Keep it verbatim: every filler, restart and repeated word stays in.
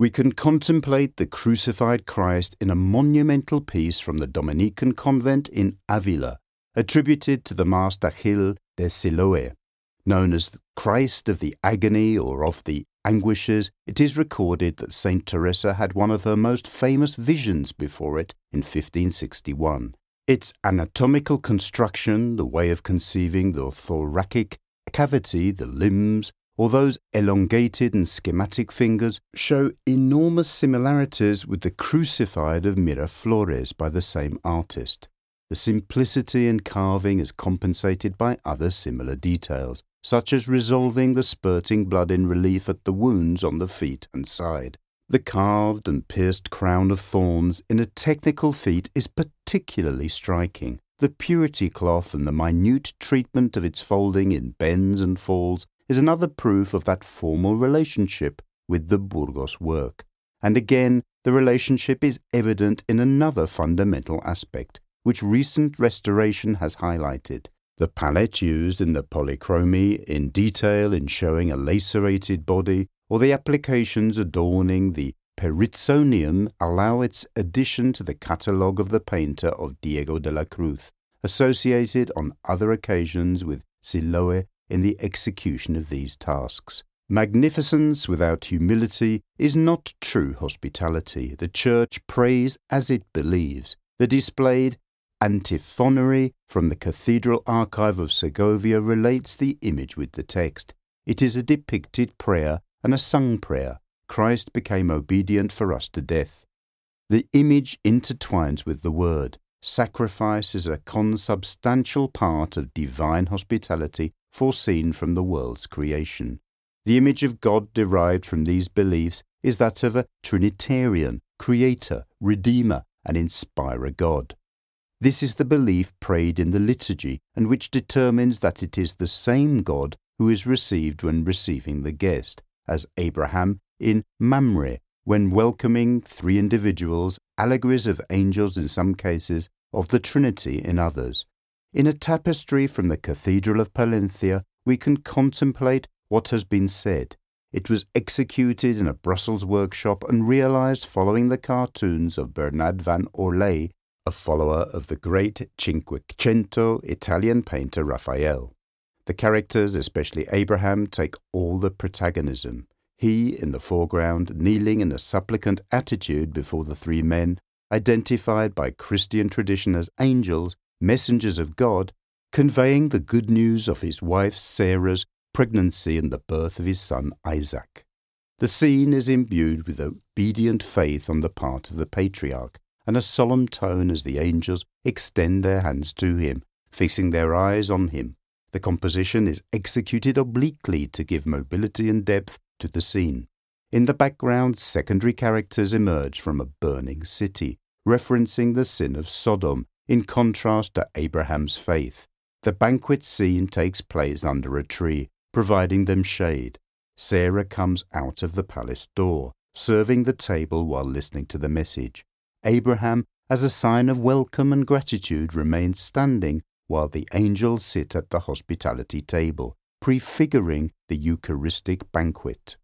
we can contemplate the crucified Christ in a monumental piece from the Dominican convent in Avila, attributed to the Master Gil de Siloé. Known as the Christ of the Agony or of the Anguishes, it is recorded that Saint Teresa had one of her most famous visions before it in fifteen sixty-one. Its anatomical construction, the way of conceiving the thoracic cavity, the limbs, or those elongated and schematic fingers, show enormous similarities with the Crucified of Miraflores by the same artist. The simplicity in carving is compensated by other similar details, such as resolving the spurting blood in relief at the wounds on the feet and side. The carved and pierced crown of thorns in a technical feat is particularly striking. The purity cloth and the minute treatment of its folding in bends and falls is another proof of that formal relationship with the Burgos work. And again, the relationship is evident in another fundamental aspect, which recent restoration has highlighted. The palette used in the polychromy in detail in showing a lacerated body, or the applications adorning the perizonium allow its addition to the catalogue of the painter of Diego de la Cruz, associated on other occasions with Siloé in the execution of these tasks. Magnificence without humility is not true hospitality. The Church prays as it believes. The displayed antiphonary from the Cathedral Archive of Segovia relates the image with the text. It is a depicted prayer and a sung prayer. Christ became obedient for us to death. The image intertwines with the word. Sacrifice is a consubstantial part of divine hospitality foreseen from the world's creation. The image of God derived from these beliefs is that of a Trinitarian, Creator, Redeemer, and Inspirer God. This is the belief prayed in the liturgy and which determines that it is the same God who is received when receiving the guest, as Abraham in Mamre, when welcoming three individuals, allegories of angels in some cases, of the Trinity in others. In a tapestry from the Cathedral of Palencia, we can contemplate what has been said. It was executed in a Brussels workshop and realized following the cartoons of Bernard van Orley, a follower of the great Cinquecento Italian painter Raphael. The characters, especially Abraham, take all the protagonism. He, in the foreground, kneeling in a supplicant attitude before the three men, identified by Christian tradition as angels, messengers of God, conveying the good news of his wife Sarah's pregnancy and the birth of his son Isaac. The scene is imbued with obedient faith on the part of the patriarch, and a solemn tone as the angels extend their hands to him, fixing their eyes on him. The composition is executed obliquely to give mobility and depth to the scene. In the background, secondary characters emerge from a burning city, referencing the sin of Sodom, in contrast to Abraham's faith. The banquet scene takes place under a tree, providing them shade. Sarah comes out of the palace door, serving the table while listening to the message. Abraham, as a sign of welcome and gratitude, remains standing while the angels sit at the hospitality table, prefiguring the Eucharistic banquet.